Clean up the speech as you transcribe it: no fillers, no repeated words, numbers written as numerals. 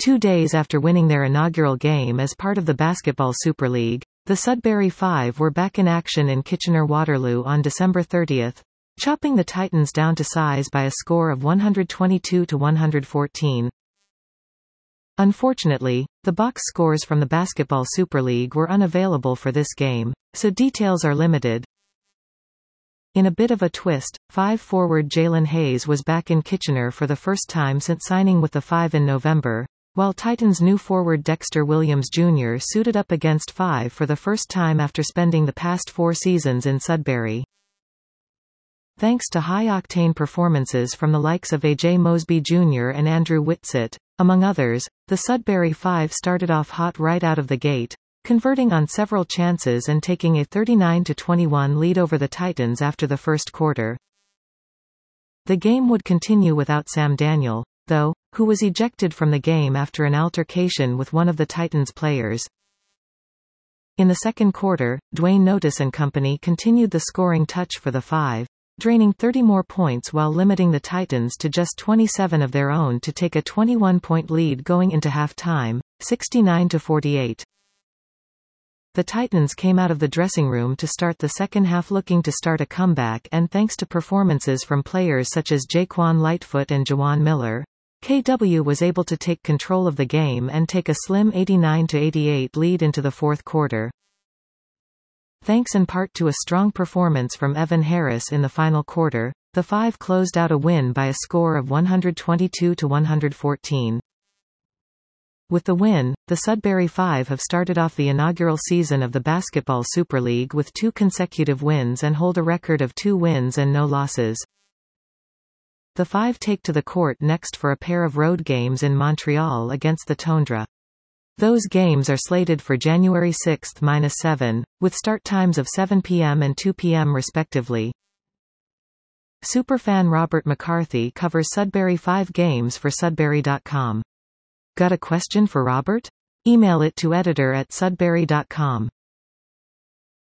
2 days after winning their inaugural game as part of the Basketball Super League, the Sudbury Five were back in action in Kitchener-Waterloo on December 30, chopping the Titans down to size by a score of 122-114. Unfortunately, the box scores from the Basketball Super League were unavailable for this game, so details are limited. In a bit of a twist, Five forward Jalen Hayes was back in Kitchener for the first time since signing with the Five in November, while Titans' new forward Dexter Williams Jr. suited up against Five for the first time after spending the past 4 seasons in Sudbury. Thanks to high-octane performances from the likes of A.J. Mosby Jr. and Andrew Whitsitt, among others, the Sudbury Five started off hot right out of the gate, converting on several chances and taking a 39-21 lead over the Titans after the first quarter. The game would continue without Sam Daniel, though, who was ejected from the game after an altercation with one of the Titans' players. In the second quarter, Dwayne Notice and company continued the scoring touch for the Five, draining 30 more points while limiting the Titans to just 27 of their own to take a 21-point lead going into halftime, 69-48. The Titans came out of the dressing room to start the second half looking to start a comeback, and thanks to performances from players such as Jaquan Lightfoot and Jawan Miller, KW was able to take control of the game and take a slim 89-88 lead into the fourth quarter. Thanks in part to a strong performance from Evan Harris in the final quarter, the Five closed out a win by a score of 122-114. With the win, the Sudbury Five have started off the inaugural season of the Basketball Super League with 2 consecutive wins and hold a record of 2 wins and no losses. The Five take to the court next for a pair of road games in Montreal against the Tondra. Those games are slated for January 6-7, with start times of 7 p.m. and 2 p.m. respectively. Superfan Robert McCarthy covers Sudbury Five games for Sudbury.com. Got a question for Robert? Email it to editor@sudbury.com.